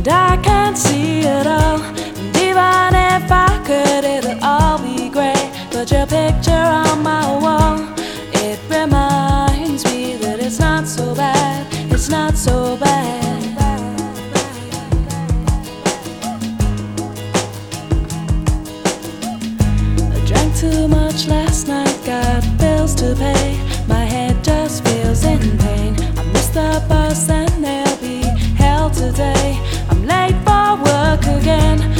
and I can't see it all. And even if I could, it'll all be great. But your picture on my wall, it reminds me that it's not so bad. It's not so bad. Too much last night, got bills to pay. My head just feels in pain. I missed the bus and there'll be hell today. I'm late for work again.